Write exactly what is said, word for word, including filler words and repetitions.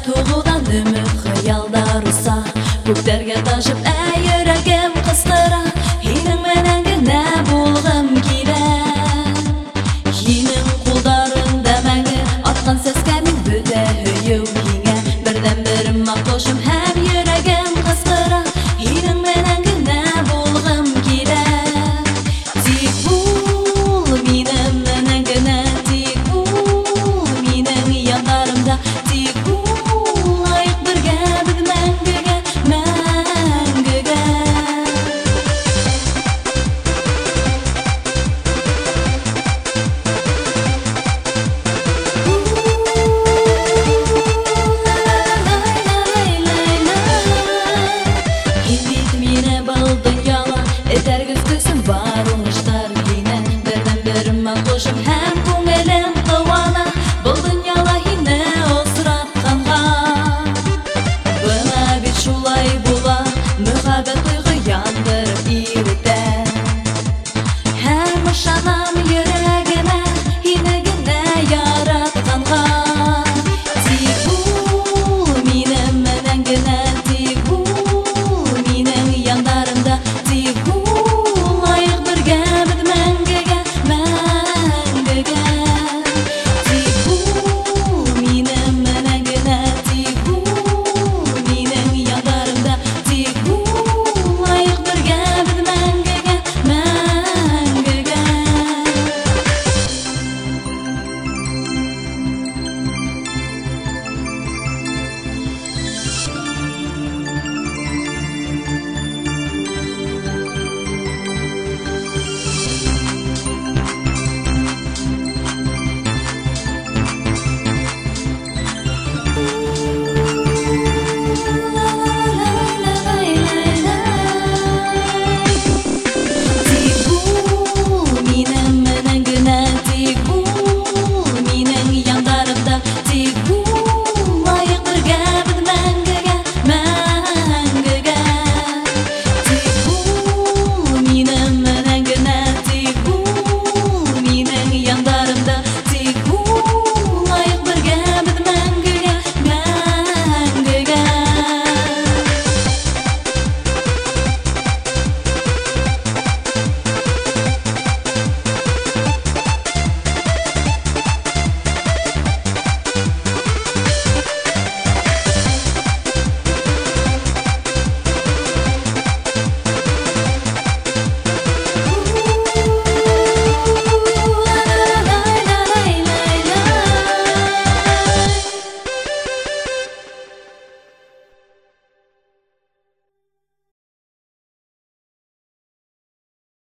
Туғудан үміт қиялдар ұса, көктерге ташып әй үрәгім қыстыра. Енің менен генә болғым килә. Енің қолдарында мәңгі атқан сәскәнің бүлә өйеу кеңә. Бірден бірім мақтошым һәм үрәгім қыстыра. Енің менен генә болғым килә. Тик бұл минем менен генә, тик бұл минең яндарымда, тик бұл айт бергә бег мәңгегә, мәңгегә. Һин бит мине